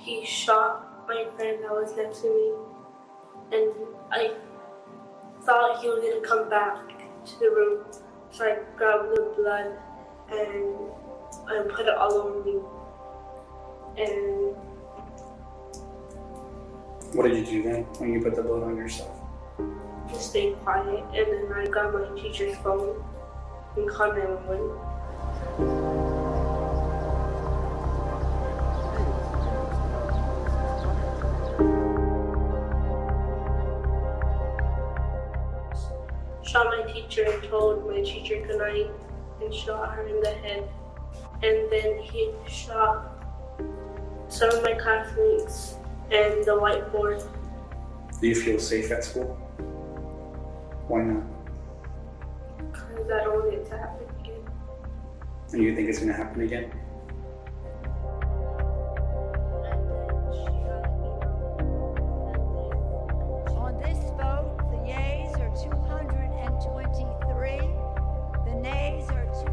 he shot my friend that was next to me, and I thought he was going to come back to the room, so I grabbed the blood and I put it all over me. And what did you do then when you put the blood on yourself? Just stay quiet, and then I got my teacher's phone and called 911. Shot my teacher and told my teacher goodnight and shot her in the head. And then he shot some of my classmates and the whiteboard. Do you feel safe at school? Why not? Because I don't want it to happen again. And you think it's going to happen again? On this vote, the yeas are 223, the nays are 2.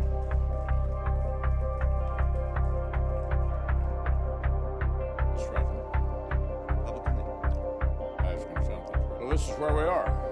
Well, this is where we are.